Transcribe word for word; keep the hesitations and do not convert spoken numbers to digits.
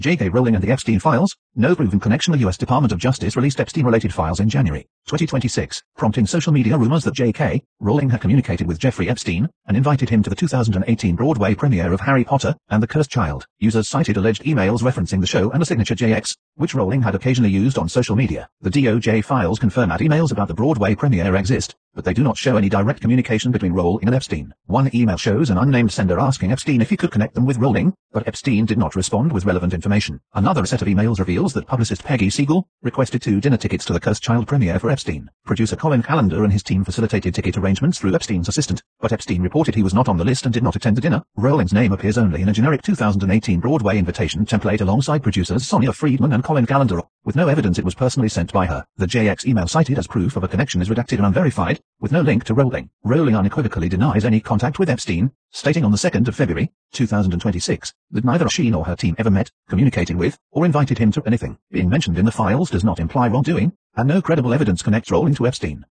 J K Rowling and the Epstein Files. No proven connection. The U S Department of Justice released Epstein-related files in January twenty twenty-six, prompting social media rumors that J K Rowling had communicated with Jeffrey Epstein and invited him to the two thousand eighteen Broadway premiere of Harry Potter and the Cursed Child. Users cited alleged emails referencing the show and a signature J X, which Rowling had occasionally used on social media. The D O J files confirm that emails about the Broadway premiere exist, but they do not show any direct communication between Rowling and Epstein. One email shows an unnamed sender asking Epstein if he could connect them with Rowling, but Epstein did not respond with relevant information. Another set of emails reveals that publicist Peggy Siegel requested two dinner tickets to the Cursed Child premiere for Epstein. Producer Colin Callender and his team facilitated ticket arrangements through Epstein's assistant, but Epstein reported he was not on the list and did not attend the dinner. Rowling's name appears only in a generic two thousand eighteen Broadway invitation template alongside producers Sonia Friedman and Colin Callender, with no evidence it was personally sent by her. The J X email cited as proof of a connection is redacted and unverified, with no link to Rowling. Rowling unequivocally denies any contact with Epstein, stating on the second of February, two thousand twenty-six, that neither she nor her team ever met, communicated with, or invited him to anything. Being mentioned in the files does not imply wrongdoing, and no credible evidence connects Rowling to Epstein.